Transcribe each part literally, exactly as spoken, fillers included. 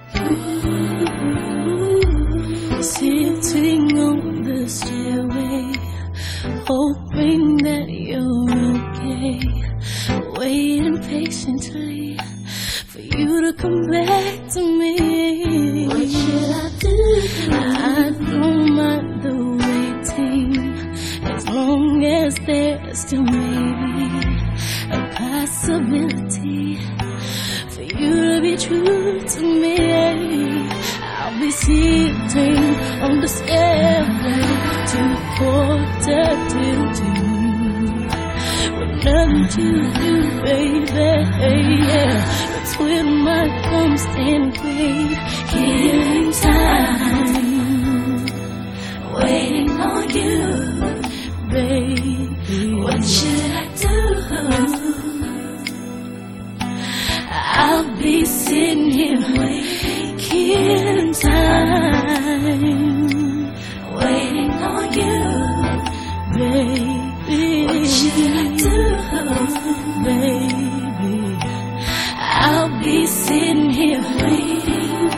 Sitting on the stairway, hoping that you're okay, waiting patiently for you to come back to me. What should I do? I don't mind the waiting, as long as there's still maybe a possibility for you to be true to me. I'll be sitting on the stairway till quarter till two, with nothing to do, baby. Yeah, but twiddle my thumbs and wait, killing time, Waiting on you, baby. what should I do? I'll be sitting here waiting, killing time, Waiting on you, baby. what should I do? Baby, I'll be sitting here waiting.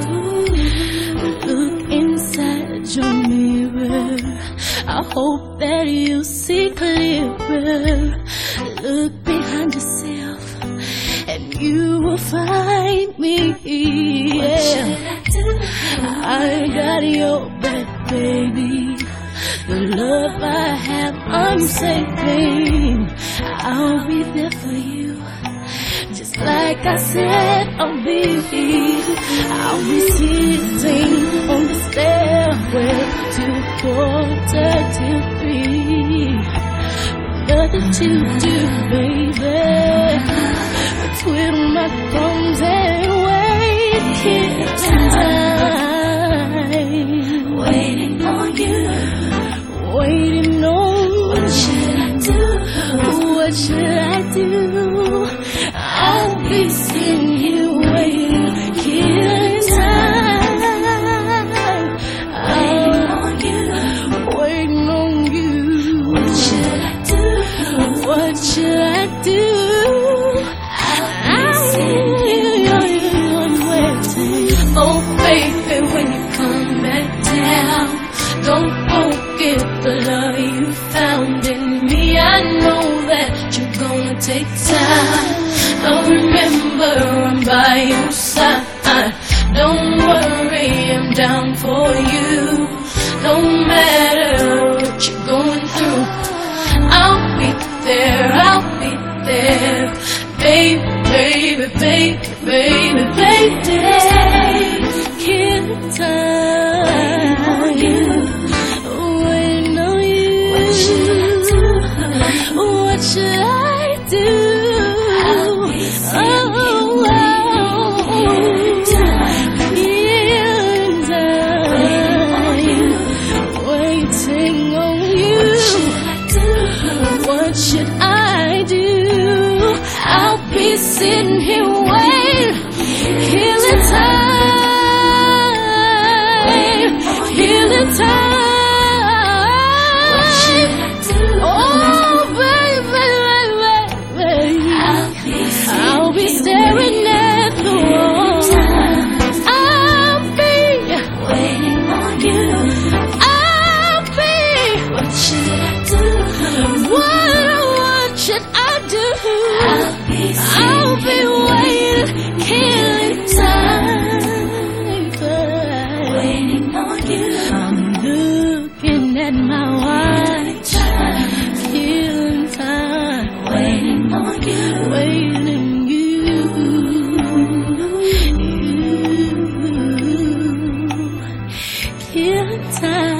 Look inside your mirror, I hope that you see clearer. Look behind yourself and you will find me. Yeah, I got your back, baby. The love I have, I'm saving. I'll be there for you, just like I said I'll be. I'll be sitting on the stairway till quarter till three. Nothing to do, baby, but twiddle my thumbs and wait, kill time. Waiting on you, Waiting on, what should I do? what should I do? I'll be sitting here waiting, killing time. Waiting on you, Waiting on you. what should I do? What should I do? I'll be sitting here waiting. Oh baby, when you come back down, don't forget the love you found in me. I know that you're gonna take time. Don't remember I'm by your side. Don't worry, I'm down for you. No matter what you're going through, I'll be there, I'll be there. Baby, baby, baby, baby, baby. Kill time. Waiting on you. What should I do? What should I do? I'll be sitting Oh, oh, killing time, killing time. Waiting on you. what should I do? What should I do? I'll be sitting here waiting, killing time, killing time. What should I do? Oh, baby, baby, I'll be I'll be staring at the wall. I'll be waiting on you, I'll be. what should I do? What, what should I do? I'll be I'll be waiting, killing time. waiting on you, I'm looking at my watch, killing time, waiting on you, waiting you, you, killing time.